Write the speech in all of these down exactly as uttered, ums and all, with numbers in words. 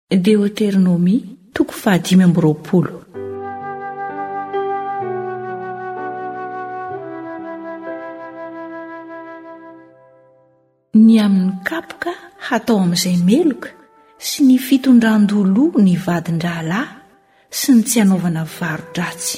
Deuteronomy toko fahadimy amby roapolo. Ny amin'ny kapoka hatao amin'izay meloka sy ny fitondran-dolo ny vadin-drahalahy sy ny tsy hanaovana varo-dratsy.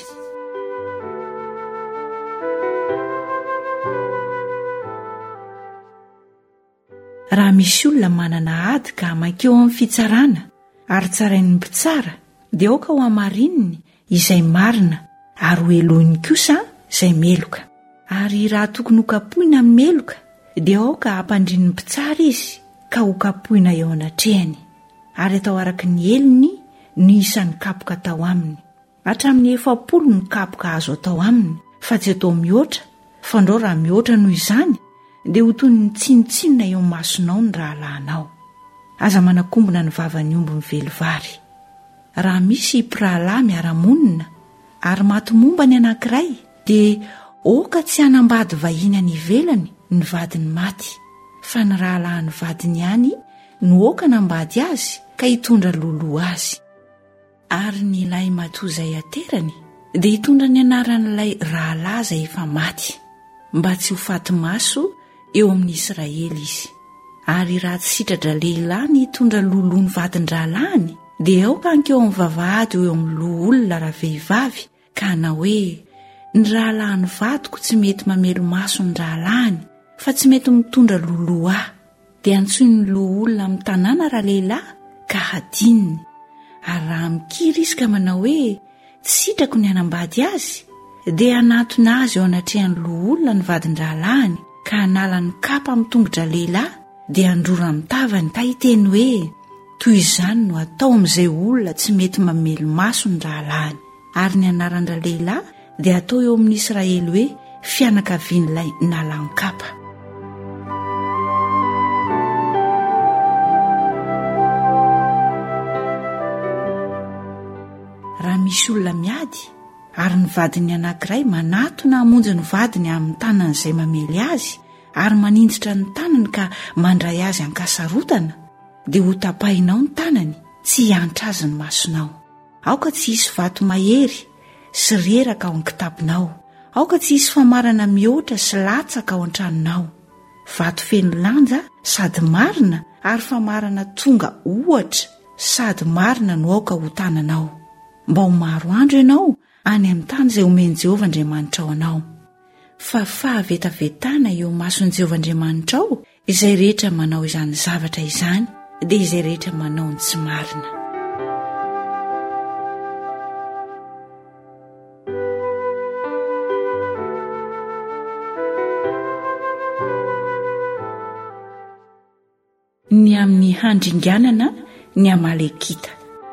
Raha misy olona manana ady ka mankeo amin'ny fitsarana ary tsarain'ny mpitsara dia aoka ho amarininy izay marina ary ho elohiny kosa izay meloka. Ary raha tokony ho kapohina meloka dia aoka hampandrin'ny mpitsara izy ka ho kapohina eo anatrehany ary atao araka ny elony ny isan'ny kapoka atao aminy. Hatramin'ny efapolo ny kapoka azo atao aminy fa tsy atao mihoatra, fa ndao raha mihoatra noho izany dia ho toy ny tsinotsinona eo masonao ny rahalahinao. Aza manakombona ny vavan'ny omby mivelo vary. Raha misy mpirahalahy miara-monina ary maty momba ny anankiray dia oka tsy hanambady vahiny any ivelany ny vadiny maty, fa ny rahalahy ny vadiny ihany no oka nambady azy ka hitondra loloha azy. Ary ny lahy matoa izay aterany dia hitondra ny anaran'ilay rahalahy izay efa maty, mba tsy ho faty maso eo amin'ny Israely izy. Ary raha tsy sitratra lehilahy ny hitondra loloha ny vadin-drahalahy dia aoka ankeo amin'ny vavahady eo amin'ny loha olona raha vehivavy ka na hoe ny rahalahy ny vadiko tsy mety mamelo maso ny rahalahiny fa tsy mety mitondra loloha ahy, dia antsoiny ny loha olona amin'ny tanàna raha lehilahy ka hadininy. Ary raha mikiry izy ka manao hoe tsy sitrako ny hanambady azy dia hanatona azy eo anatrehan'ny loha olona ny vadin-drahalahiny ka hanala ny kapa amin'ny tongotra lehilahy dia androra amin'ny tavany ka hiteny hoe toy izany no atao amin'izay olona tsy mety mamelo maso ny rahalahiny. Ary ny anaran-dra lehilahy dia atao eo amin'ny Israely hoe fianakavian'ilay nala ny kapa. Raha misy olona miady ary ny vadiny anankiray manatona hamonjy ny vadiny amin'ny tanany izay mamely azy ary manindritra ny tanany ka mandray azy ankasarotana dia ho tapahinao ny tanany, tsy hiantra azy ny masonao. Aoka tsy hisy vato mahery sy reraka ao an-kitapinao, aoka tsy hisy famarana mihoatra sy latsaka ao an-tranonao. Vato feno lanja sady marina ary famarana tonga ohatra sady marina no aoka ho tananao, mba ho maro andro ianao any amin'ny tany izay omeny Jehovah Andriamanitra ao anao. Fa fahavetavetana eo mason'i Jehovah Andriamanitra ao izay rehetra manao izany zavatra izany dia izay rehetra manao ny tsy marina. Ny amin'ny handringanana ny Amalekita.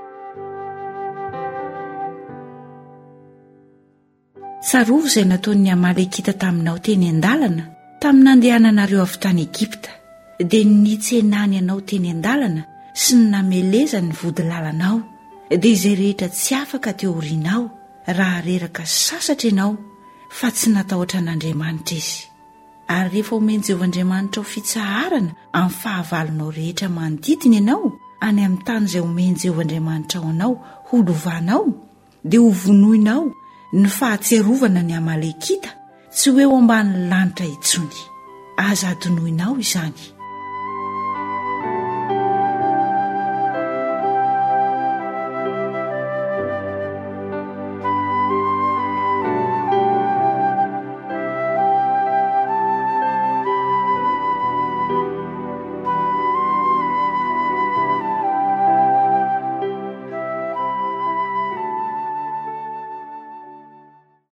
Tsarovo izay nataon'ny Amalekita taminao teny an-dalana tamin'ny nandehananareo avy tany Egipta, dia nitsenany ianao teny an-dalana sy ny nameleza ny vodilalanao, dia izay rehetra tsy afaka teo aorianao raha reraka sasatra ianao fa tsy natahotra an'Andriamanitra izy. Ary rehefa omeny Jehovah Andriamanitra ho fitsaharana amin'ny fahavalonao rehetra manodidina ianao any amin'ny tany izay omeny Jehovah Andriamanitra ao anao ho lovanao, dia ho vonoinao ny fahatserovana ny Amalekita tsy hoe ho ambany lanitra intsony, aza adonoinao izany.